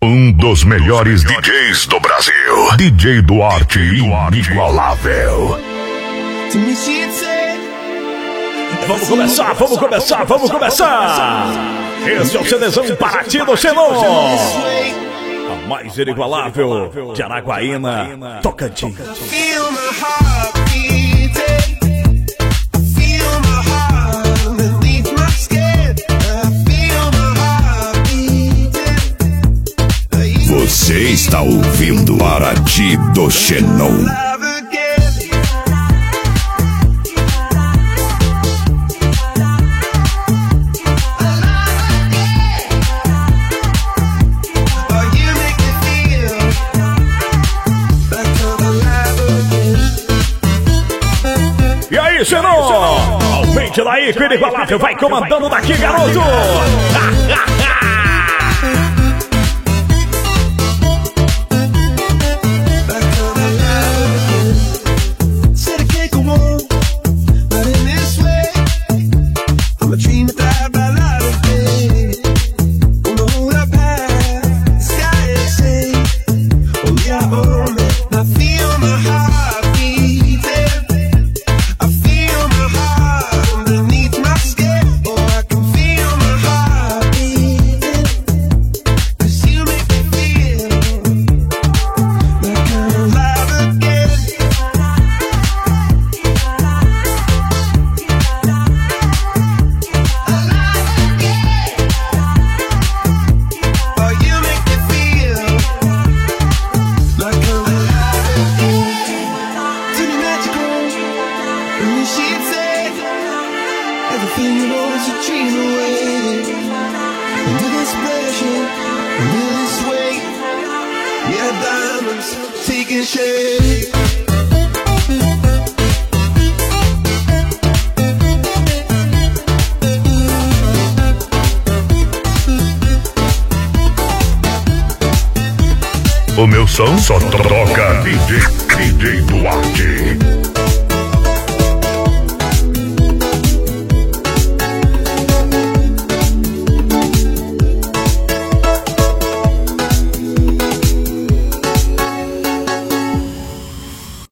Um dos melhores DJs do Brasil. DJ Duarte, inigualável. Vamos começar. Esse é o CDzão Paraty do Xenon. A mais inigualável de Araguaína, Tocantins. Você está ouvindo Paraty do Xenon. E aí, Xenon? Aumente daí que o inigualável vai comandando daqui, garoto. O meu som só toca DJ Duarte.